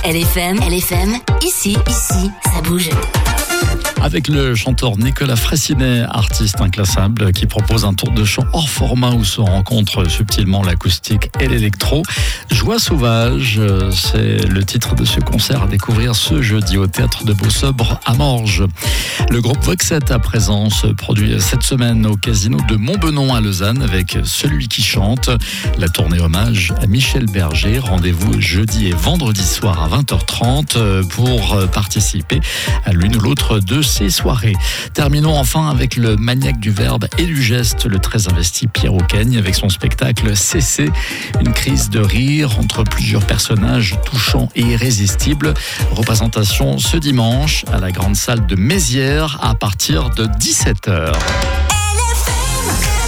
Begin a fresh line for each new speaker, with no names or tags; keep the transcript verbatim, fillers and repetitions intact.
L F M, L F M, ici, ici, ça bouge.
Avec le chanteur Nicolas Fraissinet, artiste inclassable, qui propose un tour de chant hors format où se rencontrent subtilement l'acoustique et l'électro. Joie sauvage, c'est le titre de ce concert à découvrir ce jeudi au Théâtre de Beau-Sobre à Morges. Le groupe Voxette à présent se produit cette semaine au Casino de Montbenon à Lausanne avec Celui qui chante. La tournée hommage à Michel Berger. Rendez-vous jeudi et vendredi soir à vingt heures trente pour participer à l'une ou l'autre de ces soirées. Terminons enfin avec le maniaque du verbe et du geste, le très investi Pierre Auqueigne avec son spectacle C C, une crise de rire entre plusieurs personnages touchants et irrésistibles. Représentation ce dimanche à la grande salle de Mézières à partir de dix-sept heures.
L F M